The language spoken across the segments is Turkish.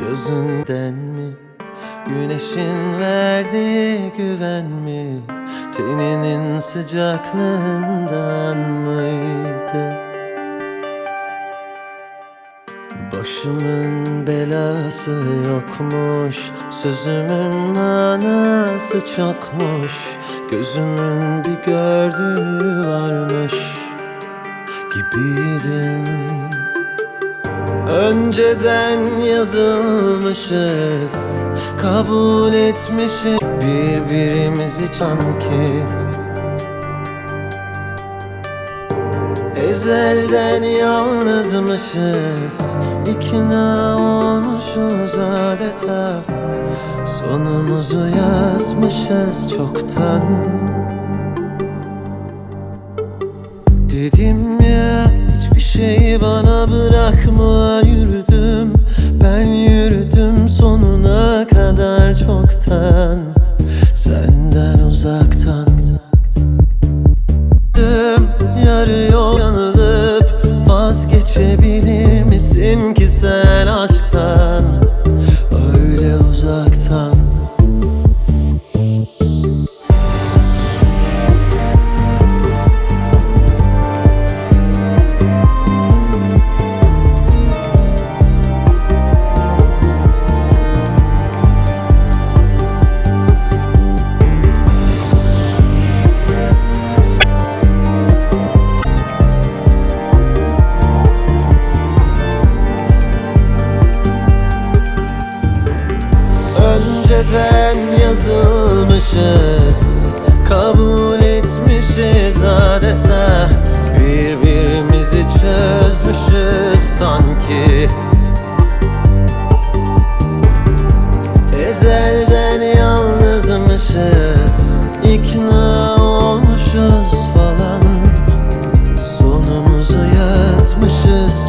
Gözünden mi, güneşin verdiği güven mi, teninin sıcaklığından mıydı? Başımın belası yokmuş, sözümün manası çokmuş, gözümün bir gördüğü varmış gibiydim. Önceden yazılmışız, kabul etmişiz birbirimizi sanki. Ezelden yalnızmışız, ikna olmuşuz adeta. Sonumuzu yazmışız çoktan. Dedim ya, hiçbir şey bana bırakma, yürüdüm. Ben yürüdüm sonuna kadar çoktan, senden uzaktan. Yarı yol yanılıp vazgeçebilir misin ki sen aşktan, öyle uzaktan? Önceden yazılmışız, kabul etmişiz adeta. Birbirimizi çözmüşüz sanki. Ezelden yalnızmışız, ikna olmuşuz falan. Sonumuzu yazmışız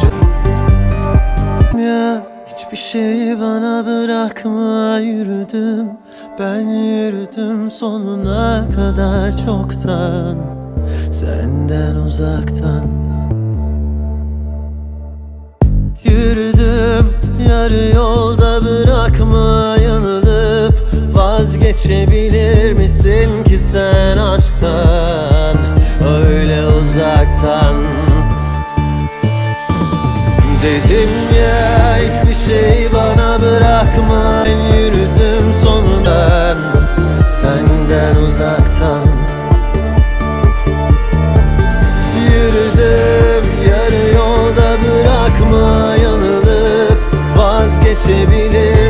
ya, hiçbir şeyi bana bırakma, yürüdüm. Ben yürüdüm sonuna kadar çoktan, senden uzaktan. Yürüdüm yarı yolda, bırakma yanılıp vazgeçebilir misin ki sen aşktan, öyle uzaktan? Dedim ya, hiçbir şey bana bırakma, ben yürüdüm sonundan, senden uzaktan. Yürüdüm yarı yolda, bırakma yanılıp vazgeçebilir